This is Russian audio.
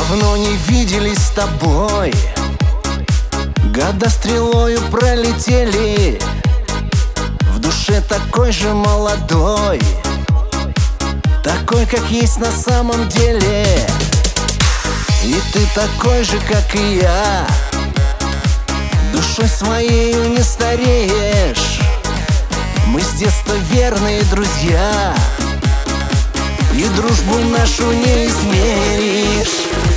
давно не виделись с тобой. Года стрелою пролетели, в душе такой же молодой, такой, как есть на самом деле. И ты такой же, как и я, душой своею не стареешь. Мы с детства верные друзья, и дружбу нашу не измеришь.